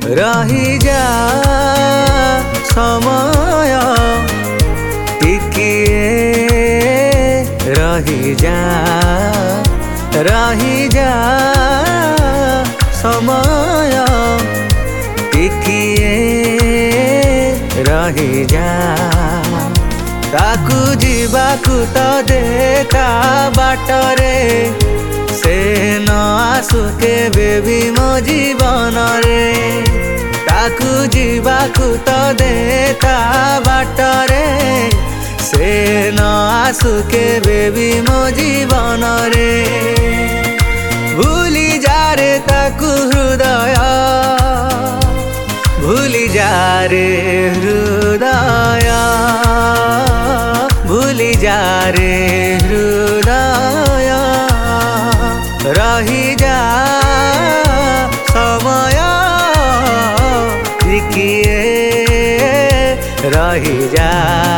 रही जा समय टिकिए रही जा समय टिकिए रही जा ताकू जीवाकू तो देखा बाटरे से न आसु केबे भी मो जीवन रे ताकू जीवाकू तो देखा बाटरे से न आसु केबे भी मो जीवन रे भूली जा रे ताकू हृदय भूली जा रे हृदय भूली जा रे हृदय रही जा समय टिकिए रही जा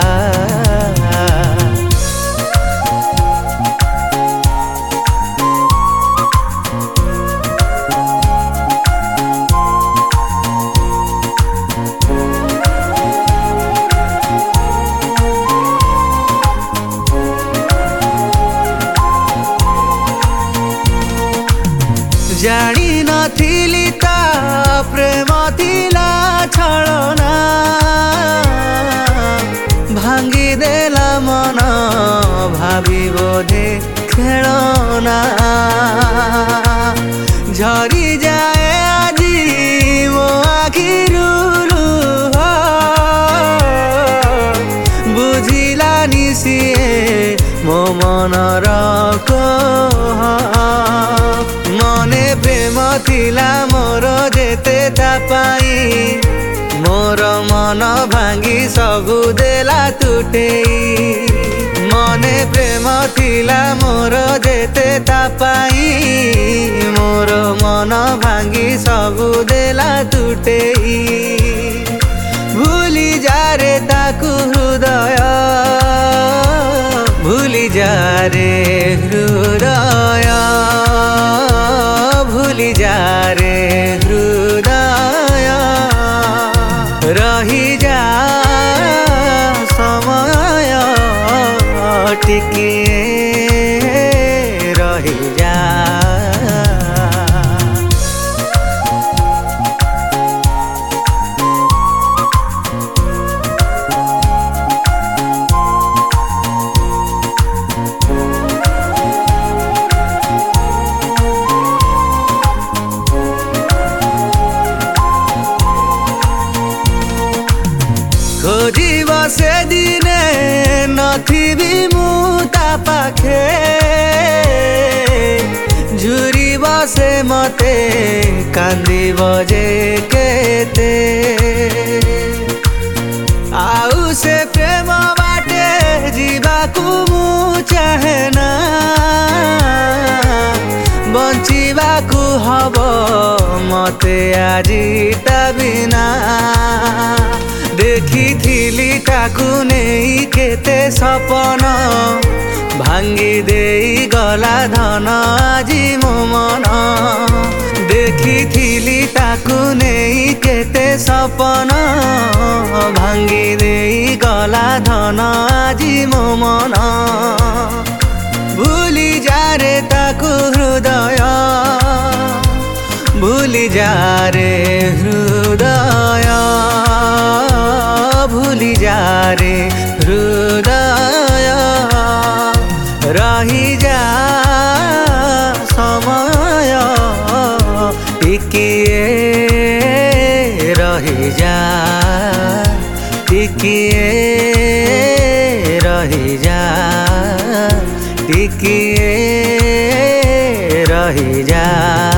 जानी नथिली ता प्रेम थिला छलना भांगी देला मन भावी बोधे खेलना झरी जाए आजी मो आखिरु लुह बुझिला निसिए मो मनर कह मने प्रेम थिला मोर जेते तापाई मोर मन भांगी सबु देला तुटेई मने प्रेम थिला मोर जेते तापाई मोर मन भांगी सबु देला तुटेई भूली जा रे ताकू हृदय भूली जा रे हृदय भूली जा रे हृदय रही जा समय टिकिए रही जा खोजिब से दिने नथिबी मु ता पाखे झुरिब से मते कांदिब जे केते आउ से प्रेम बाटे जीवाकू मु चाहेना बंचिबाकू हब मते आजी ता बिना देखी थिली ताकू नहीं केते सपन भांगी देई गला धन आजी मो मन देखी थिली ताकू नहीं केते सपन भांगी देई गला धन आजी मो मन भूली जा रे ताकू हृदय भूली जा रे हृदय भूली जा रे हृदय रही जा समय टिकिए रही जा टिकिए रही जा टिकिए रही जा।